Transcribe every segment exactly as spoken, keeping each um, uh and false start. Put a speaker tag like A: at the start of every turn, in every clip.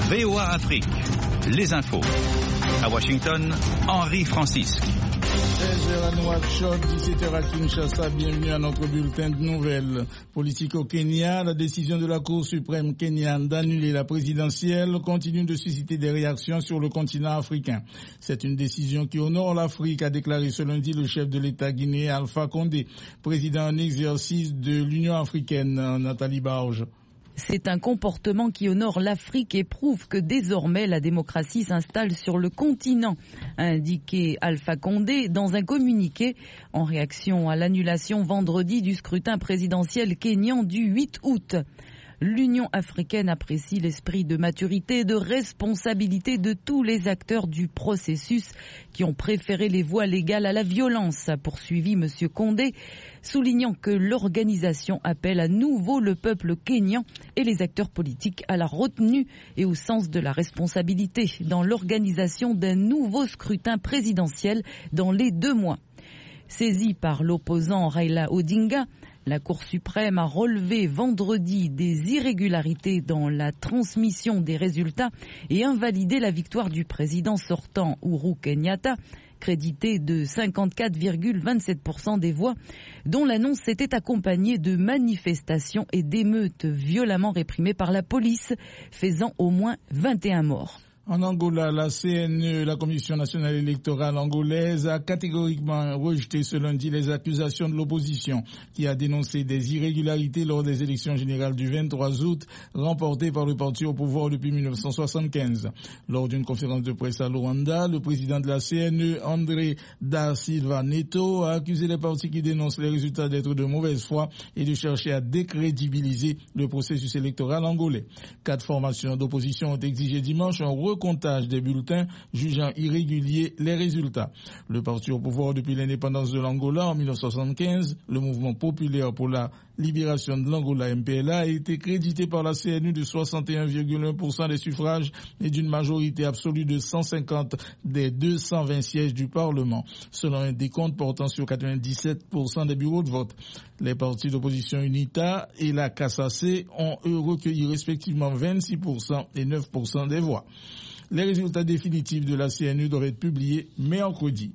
A: V O A Afrique, les infos. À Washington, Henri Francisque.
B: seize heures à Nouakchott, dix-sept heures à Kinshasa, bienvenue à notre bulletin de nouvelles. Politique au Kenya, la décision de la Cour suprême kenyane d'annuler la présidentielle continue de susciter des réactions sur le continent africain. C'est une décision qui honore l'Afrique, a déclaré ce lundi le chef de l'État guinéen Alpha Condé, président en exercice de l'Union africaine, Nathalie Barge.
C: C'est un comportement qui honore l'Afrique et prouve que désormais la démocratie s'installe sur le continent, a indiqué Alpha Condé dans un communiqué en réaction à l'annulation vendredi du scrutin présidentiel kényan du huit août. L'Union africaine apprécie l'esprit de maturité et de responsabilité de tous les acteurs du processus qui ont préféré les voies légales à la violence, a poursuivi M. Condé, soulignant que l'organisation appelle à nouveau le peuple kényan et les acteurs politiques à la retenue et au sens de la responsabilité dans l'organisation d'un nouveau scrutin présidentiel dans les deux mois. Saisi par l'opposant Raila Odinga, la Cour suprême a relevé vendredi des irrégularités dans la transmission des résultats et invalidé la victoire du président sortant Uhuru Kenyatta, crédité de cinquante-quatre virgule vingt-sept pour cent des voix, dont l'annonce s'était accompagnée de manifestations et d'émeutes violemment réprimées par la police, faisant au moins vingt et un morts.
B: En Angola, la C N E, la Commission nationale électorale angolaise, a catégoriquement rejeté ce lundi les accusations de l'opposition qui a dénoncé des irrégularités lors des élections générales du vingt-trois août remportées par le parti au pouvoir depuis mille neuf cent soixante-quinze. Lors d'une conférence de presse à Luanda, le président de la C N E, André da Silva Neto, a accusé les partis qui dénoncent les résultats d'être de mauvaise foi et de chercher à décrédibiliser le processus électoral angolais. Quatre formations d'opposition ont exigé dimanche un comptage des bulletins, jugeant irréguliers les résultats. Le parti au pouvoir depuis l'indépendance de l'Angola en mille neuf cent soixante-quinze, le mouvement populaire pour la libération de l'Angola M P L A, a été crédité par la C N U de soixante et un virgule un pour cent des suffrages et d'une majorité absolue de cent cinquante des deux cent vingt sièges du Parlement, selon un décompte portant sur quatre-vingt-dix-sept pour cent des bureaux de vote. Les partis d'opposition UNITA et la K S A C ont eux recueilli respectivement vingt-six pour cent et neuf pour cent des voix. Les résultats définitifs de la C N U doivent être publiés mercredi.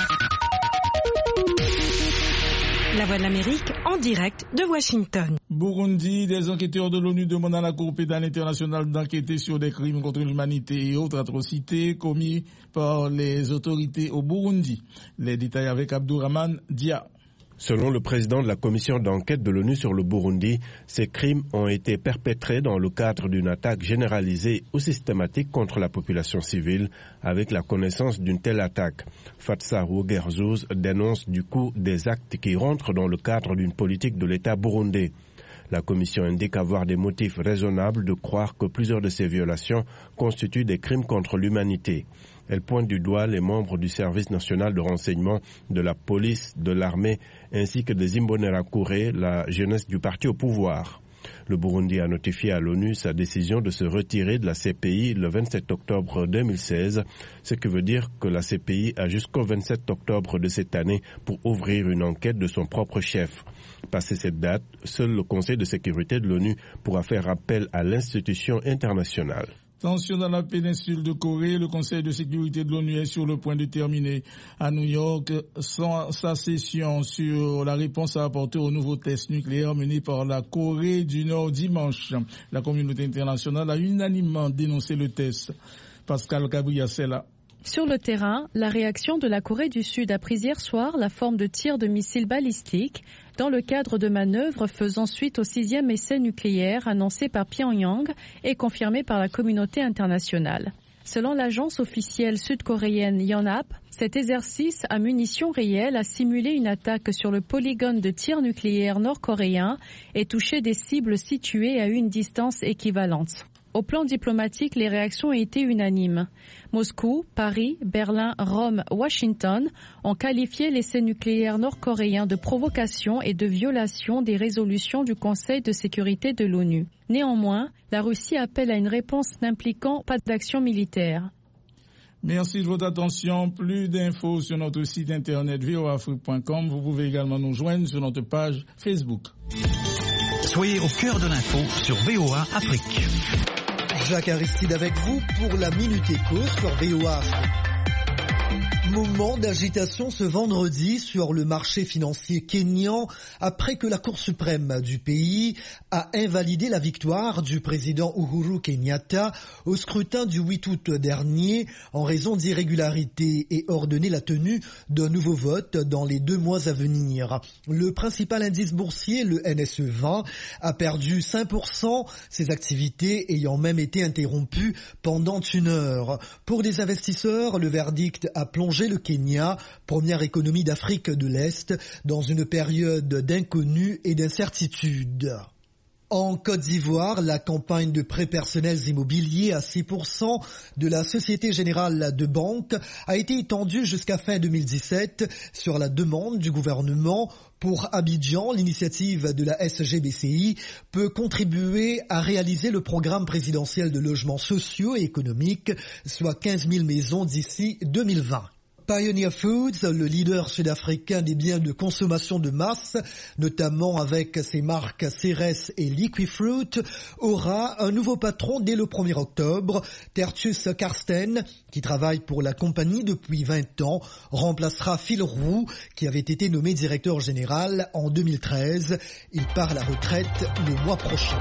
D: La Voix de l'Amérique en direct de Washington.
B: Burundi, des enquêteurs de l'ONU demandent à la Cour pénale internationale d'enquêter sur des crimes contre l'humanité et autres atrocités commis par les autorités au Burundi. Les détails avec Abdourahmane Dia.
E: Selon le président de la commission d'enquête de l'ONU sur le Burundi, ces crimes ont été perpétrés dans le cadre d'une attaque généralisée ou systématique contre la population civile, avec la connaissance d'une telle attaque. Fatsa Rougerzouz dénonce du coup des actes qui rentrent dans le cadre d'une politique de l'État burundais. La commission indique avoir des motifs raisonnables de croire que plusieurs de ces violations constituent des crimes contre l'humanité. Elle pointe du doigt les membres du service national de renseignement, de la police, de l'armée, ainsi que des Imbonerakure, la jeunesse du parti au pouvoir. Le Burundi a notifié à l'ONU sa décision de se retirer de la C P I le vingt-sept octobre deux mille seize, ce qui veut dire que la C P I a jusqu'au vingt-sept octobre de cette année pour ouvrir une enquête de son propre chef. Passé cette date, seul le Conseil de sécurité de l'ONU pourra faire appel à l'institution internationale.
B: Tension dans la péninsule de Corée, le Conseil de sécurité de l'ONU est sur le point de terminer à New York sans sa session sur la réponse à apporter aux nouveaux tests nucléaires menés par la Corée du Nord dimanche. La communauté internationale a unanimement dénoncé le test. Pascal Gabriel-Sella.
F: Sur le terrain, la réaction de la Corée du Sud a pris hier soir la forme de tir de missiles balistiques dans le cadre de manœuvres faisant suite au sixième essai nucléaire annoncé par Pyongyang et confirmé par la communauté internationale. Selon l'agence officielle sud-coréenne Yonhap, cet exercice à munitions réelles a simulé une attaque sur le polygone de tir nucléaire nord-coréen et touché des cibles situées à une distance équivalente. Au plan diplomatique, les réactions ont été unanimes. Moscou, Paris, Berlin, Rome, Washington ont qualifié l'essai nucléaire nord-coréen de provocation et de violation des résolutions du Conseil de sécurité de l'ONU. Néanmoins, la Russie appelle à une réponse n'impliquant pas d'action militaire.
B: Merci de votre attention. Plus d'infos sur notre site internet v o a afrique point com. Vous pouvez également nous joindre sur notre page Facebook.
A: Soyez au cœur de l'info sur V O A Afrique.
G: Jacques Aristide avec vous pour la Minute Éco sur V O A. Moment d'agitation ce vendredi sur le marché financier kényan après que la Cour suprême du pays a invalidé la victoire du président Uhuru Kenyatta au scrutin du huit août dernier en raison d'irrégularités et ordonné la tenue d'un nouveau vote dans les deux mois à venir. Le principal indice boursier, le N S E vingt, a perdu cinq pour cent, ses activités ayant même été interrompues pendant une heure. Pour des investisseurs, le verdict a plongé le Kenya, première économie d'Afrique de l'Est, dans une période d'inconnu et d'incertitude. En Côte d'Ivoire, la campagne de prêts personnels immobiliers à six pour cent de la Société Générale de Banque a été étendue jusqu'à fin deux mille dix-sept sur la demande du gouvernement. Pour Abidjan, l'initiative de la S G B C I peut contribuer à réaliser le programme présidentiel de logements sociaux et économiques, soit quinze mille maisons d'ici deux mille vingt. Pioneer Foods, le leader sud-africain des biens de consommation de masse, notamment avec ses marques Ceres et Liquifruit, aura un nouveau patron dès le premier octobre. Tertius Karsten, qui travaille pour la compagnie depuis vingt ans, remplacera Phil Roux, qui avait été nommé directeur général en deux mille treize. Il part à la retraite le mois prochain.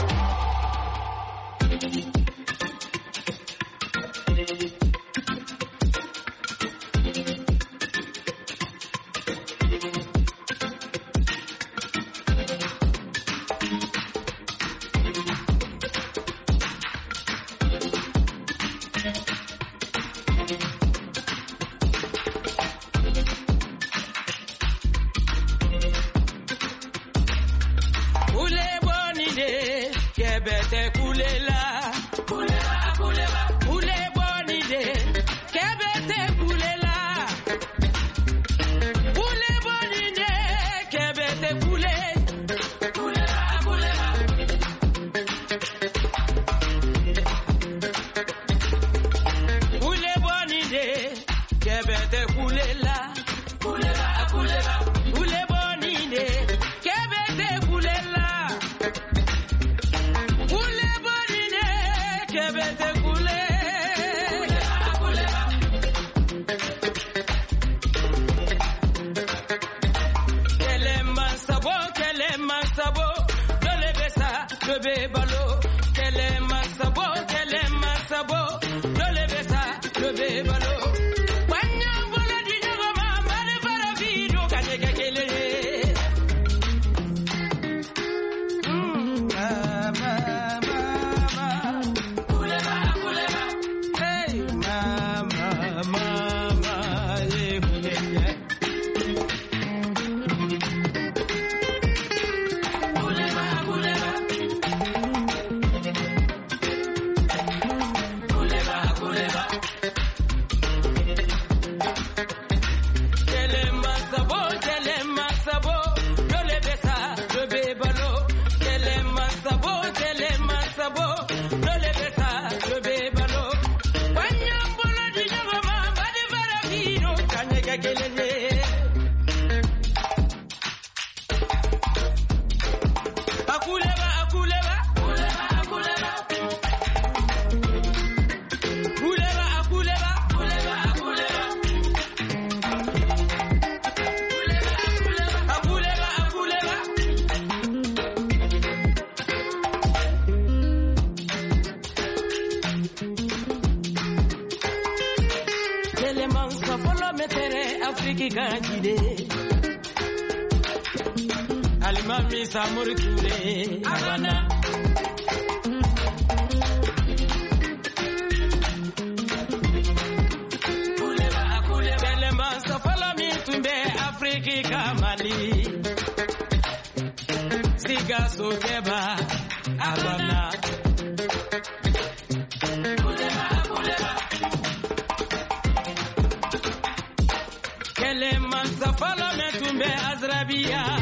H: Alimami Samori Ture Abana Kuleba Kuleba Telema Safala mi Tumbe Afriki Kamali Siga Sokeba Abana Kuleba Kuleba Telema Safala mi Tumbe Azrabia